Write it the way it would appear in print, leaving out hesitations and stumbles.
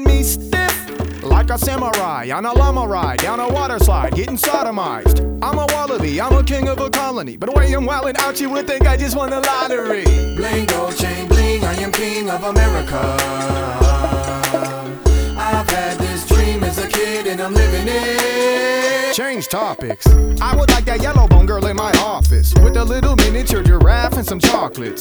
feeling me stiff like a samurai on a llama ride down a water slide, getting sodomized. I'm a wallaby, I'm a king of a colony, but the way I'm wildin' out, you would think I just won the lottery. Bling, gold chain, bling, I am king of America. I've had this dream as a kid and I'm living it. Change topics. I would like that yellow bone girl in my office with a little miniature giraffe and some chocolates.